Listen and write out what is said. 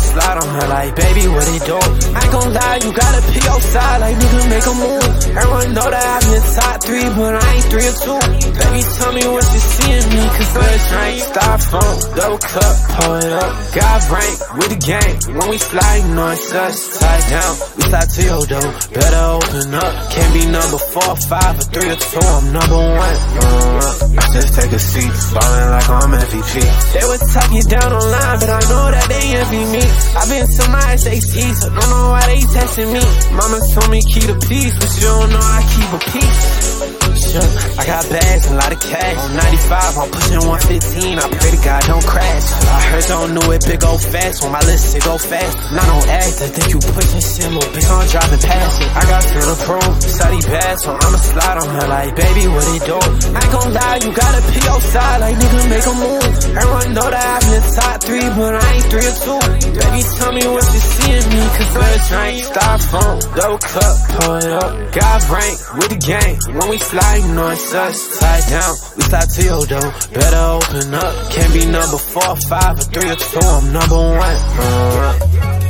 slide on her like, baby, what it do? I ain't gon' lie, you gotta pick your side like, nigga, make a move. Everyone know that I've been top 3, but I ain't 3 or 2. Baby, tell me what you see in me, cause good drink, styrofoam, double cup, pour it up. God rank with the gang, when we slide, you know it's us. Slide down, we slide to your door, better open up. Can't be number 4 or 5 or 3 or 2, I'm number 1. I just take a seat, ballin' like I'm MVP. They was talking down online, but I know that they envy me. I been to my SAT, so don't know why they testing me. Mama told me keep the peace, but you don't know I keep a peace. Sure, I got bags and a lot of cash. On 95, I'm pushing 115. I pray to God don't crash. I heard you don't know it, big go fast. On my list, it go fast. And I don't act, I think you pushing shit, little bitch, I'm driving past it. I got feel approved, study bad, so I'ma slide on her like, baby, what it do? I ain't gon' lie, you gotta pick your side like, nigga, make a move. Everyone know that I've been top 3, but I ain't 3 or 2. Baby, tell me what you see in me, cause good drink, styrofoam, double cup, pour it up. God rank with the gang, when we slide, you know it's us. Slide down, we slide to your door, better open up. Can't be number 4 or 5 or 3 or 2, I'm number 1.